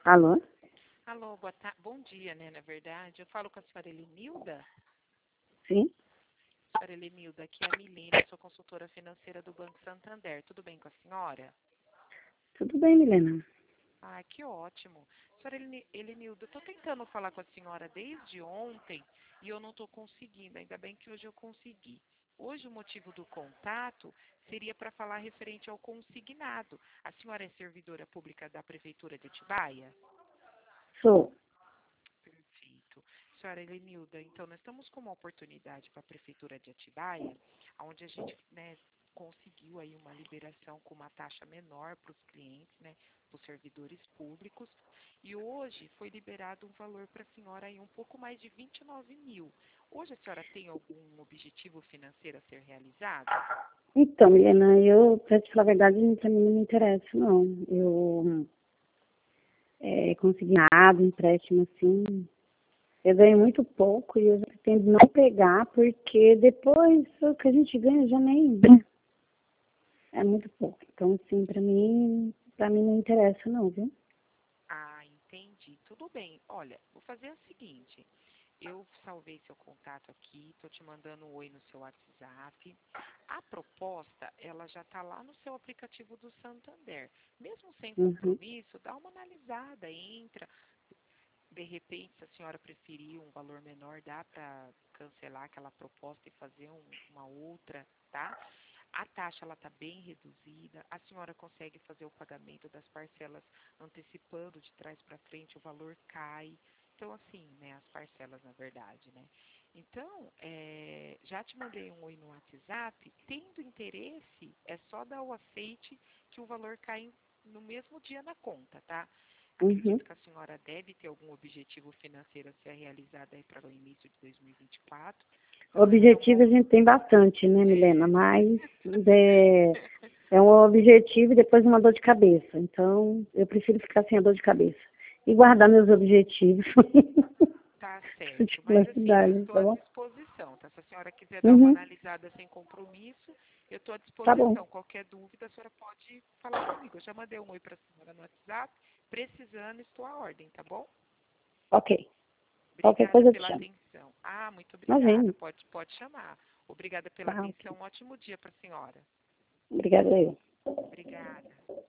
Alô? Alô, bom dia, né, na verdade. Eu falo com a senhora Elenilda. Sim? Senhora Elenilda, aqui é a Milena, sou consultora financeira do Banco Santander. Tudo bem com a senhora? Tudo bem, Milena? Ah, que ótimo. Senhora Elenilda, eu estou tentando falar com a senhora desde ontem e eu não estou conseguindo. Ainda bem que hoje eu consegui. Hoje o motivo do contato seria para falar referente ao consignado. A senhora é servidora pública da Prefeitura de Atibaia? Sou. Perfeito. Senhora Elenilda, então nós estamos com uma oportunidade para a Prefeitura de Atibaia, onde a gente, né, conseguiu aí uma liberação com uma taxa menor para os clientes, né, para os servidores públicos, e hoje foi liberado um valor para a senhora aí um pouco mais de 29 mil. Hoje a senhora tem algum objetivo financeiro a ser realizado? Então, Milena, pra te falar a verdade, pra mim não me interessa, não. Eu consegui nada, empréstimo assim. Eu ganho muito pouco e eu já pretendo não pegar, porque depois o que a gente ganha já nem é muito pouco. Então, assim, pra mim não interessa, não, viu? Ah, entendi. Tudo bem. Olha, vou fazer o seguinte. Eu salvei seu contato aqui, estou te mandando um oi no seu WhatsApp. A proposta, ela já está lá no seu aplicativo do Santander. Mesmo sem Uhum. compromisso, dá uma analisada, entra. De repente, se a senhora preferir um valor menor, dá para cancelar aquela proposta e fazer uma outra, tá? A taxa ela está bem reduzida, a senhora consegue fazer o pagamento das parcelas antecipando de trás para frente, o valor cai. Então, assim, né, as parcelas na verdade, né? Então, já te mandei um oi no WhatsApp, tendo interesse, é só dar o aceite que o valor cai no mesmo dia na conta, tá? Uhum. Acredito que a senhora deve ter algum objetivo financeiro a ser realizado aí para o início de 2024. Então, esse é um Objetivo a gente tem bastante, né, Milena? Mas é um objetivo e depois uma dor de cabeça. Então, eu prefiro ficar sem a dor de cabeça. E guardar meus objetivos. Tá certo, mas assim, eu Particularmente, estou tá à bom? disposição, tá? Se a senhora quiser dar uma Uhum. analisada sem compromisso, eu estou à Tá bom. disposição. Qualquer dúvida, a senhora pode falar comigo. Eu já mandei um oi para a senhora no WhatsApp. Precisando, estou à ordem, tá bom? Ok. Qualquer Obrigada coisa eu te pela chamo. atenção. Ah, muito obrigada. Imagina. Pode chamar. Obrigada pela Tá, ok. atenção. Um ótimo dia para a senhora. Obrigada eu. Obrigada.